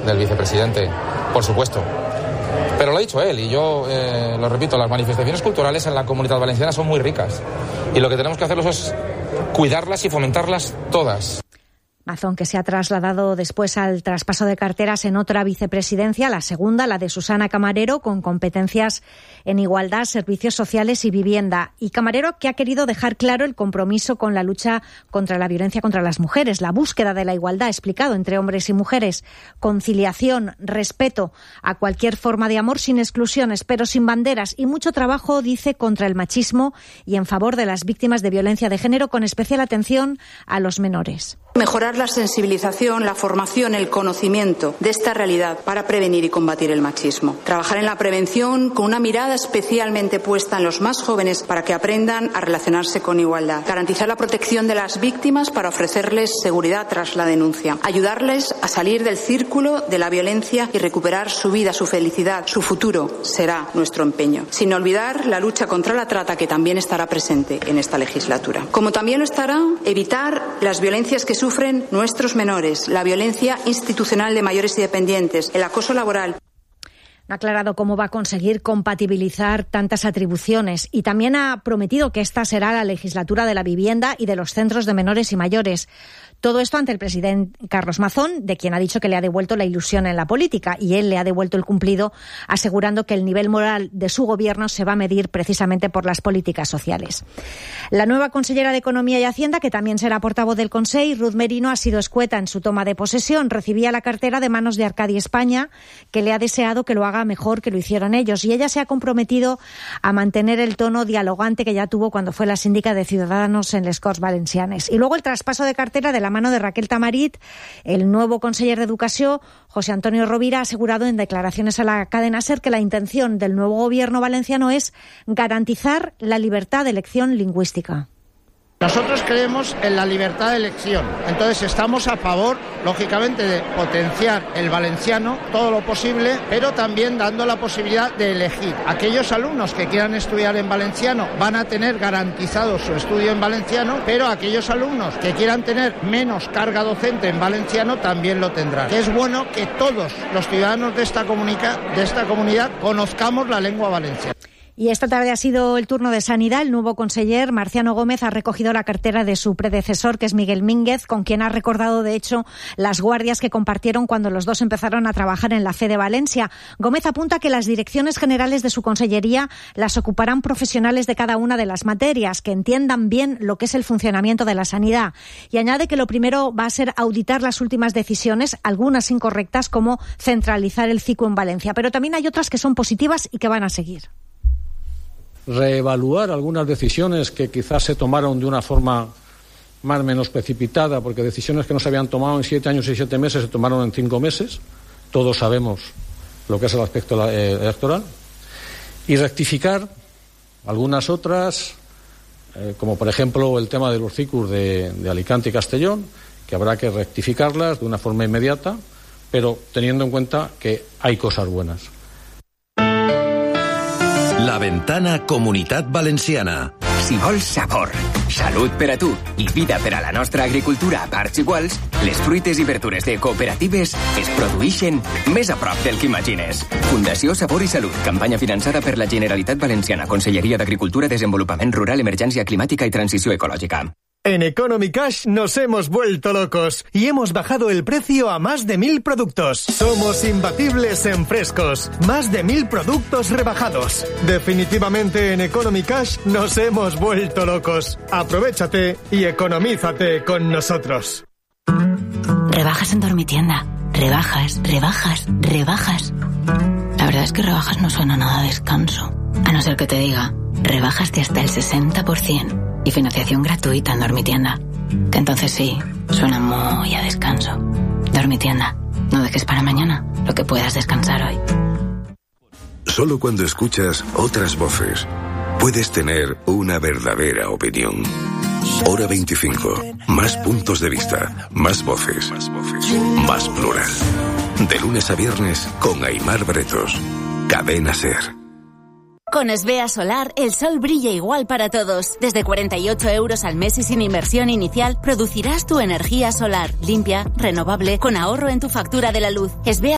del vicepresidente, por supuesto. Pero lo ha dicho él y yo lo repito, las manifestaciones culturales en la Comunitat Valenciana son muy ricas y lo que tenemos que hacer es cuidarlas y fomentarlas todas. Mazón, que se ha trasladado después al traspaso de carteras en otra vicepresidencia, la segunda, la de Susana Camarero, con competencias en igualdad, servicios sociales y vivienda. Y Camarero, que ha querido dejar claro el compromiso con la lucha contra la violencia contra las mujeres, la búsqueda de la igualdad, explicado, entre hombres y mujeres, conciliación, respeto a cualquier forma de amor sin exclusiones, pero sin banderas, y mucho trabajo, dice, contra el machismo y en favor de las víctimas de violencia de género, con especial atención a los menores. Mejorar la sensibilización, la formación, el conocimiento de esta realidad para prevenir y combatir el machismo. Trabajar en la prevención con una mirada especialmente puesta en los más jóvenes para que aprendan a relacionarse con igualdad. Garantizar la protección de las víctimas para ofrecerles seguridad tras la denuncia. Ayudarles a salir del círculo de la violencia y recuperar su vida, su felicidad, su futuro. Será nuestro empeño. Sin olvidar la lucha contra la trata, que también estará presente en esta legislatura. Como también lo estará evitar las violencias que sufren nuestros menores, la violencia institucional de mayores y dependientes, el acoso laboral. Ha aclarado cómo va a conseguir compatibilizar tantas atribuciones y también ha prometido que esta será la legislatura de la vivienda y de los centros de menores y mayores. Todo esto ante el presidente Carlos Mazón, de quien ha dicho que le ha devuelto la ilusión en la política, y él le ha devuelto el cumplido, asegurando que el nivel moral de su gobierno se va a medir precisamente por las políticas sociales. La nueva consellera de Economía y Hacienda, que también será portavoz del Consell, Ruth Merino, ha sido escueta en su toma de posesión. Recibía la cartera de manos de Arcadi España, que le ha deseado que lo haga mejor que lo hicieron ellos, y ella se ha comprometido a mantener el tono dialogante que ya tuvo cuando fue la síndica de Ciudadanos en les Corts Valencianes. Y luego el traspaso de cartera de la mano de Raquel Tamarit. El nuevo conseller de Educación, José Antonio Rovira, ha asegurado en declaraciones a la cadena SER que la intención del nuevo gobierno valenciano es garantizar la libertad de elección lingüística. Nosotros creemos en la libertad de elección, entonces estamos a favor, lógicamente, de potenciar el valenciano todo lo posible, pero también dando la posibilidad de elegir. Aquellos alumnos que quieran estudiar en valenciano van a tener garantizado su estudio en valenciano, pero aquellos alumnos que quieran tener menos carga docente en valenciano también lo tendrán. Es bueno que todos los ciudadanos de esta comunidad conozcamos la lengua valenciana. Y esta tarde ha sido el turno de Sanidad. El nuevo conseller, Marciano Gómez, ha recogido la cartera de su predecesor, que es Miguel Mínguez, con quien ha recordado, de hecho, las guardias que compartieron cuando los dos empezaron a trabajar en la FE de Valencia. Gómez apunta que las direcciones generales de su consellería las ocuparán profesionales de cada una de las materias, que entiendan bien lo que es el funcionamiento de la sanidad. Y añade que lo primero va a ser auditar las últimas decisiones, algunas incorrectas, como centralizar el CICU en Valencia. Pero también hay otras que son positivas y que van a seguir. Reevaluar algunas decisiones que quizás se tomaron de una forma más o menos precipitada, porque decisiones que no se habían tomado en 7 años y 7 meses se tomaron en 5 meses. Todos sabemos lo que es el aspecto electoral. Y rectificar algunas otras, como por ejemplo el tema de los CICUs de Alicante y Castellón, que habrá que rectificarlas de una forma inmediata, pero teniendo en cuenta que hay cosas buenas. La Ventana Comunitat Valenciana. Si vols sabor, salut per a tu i vida per a la nostra agricultura a parts iguals, les fruites i verdures de cooperatives es produeixen més a prop del que imagines. Fundació Sabor i Salut, campanya finançada per la Generalitat Valenciana, Conselleria d'Agricultura, Desenvolupament Rural, Emergència Climàtica i Transició Ecològica. En Economy Cash nos hemos vuelto locos y hemos bajado el precio a más de 1000 productos. Somos imbatibles en frescos. Más de 1000 productos rebajados. Definitivamente en Economy Cash nos hemos vuelto locos. Aprovéchate y economízate con nosotros. Rebajas en Dormitienda. Rebajas, rebajas, rebajas. La verdad es que rebajas no suena nada a descanso. A no ser que te diga, rebajas de hasta el 60%. Y financiación gratuita en Dormitienda. Que entonces sí, suena muy a descanso. Dormitienda, no dejes para mañana lo que puedas descansar hoy. Solo cuando escuchas otras voces, puedes tener una verdadera opinión. Hora 25. Más puntos de vista, más voces, más plural. De lunes a viernes con Aimar Bretos. Cadena SER. Con Svea Solar, el sol brilla igual para todos. Desde 48 euros al mes y sin inversión inicial, producirás tu energía solar, limpia, renovable, con ahorro en tu factura de la luz. Svea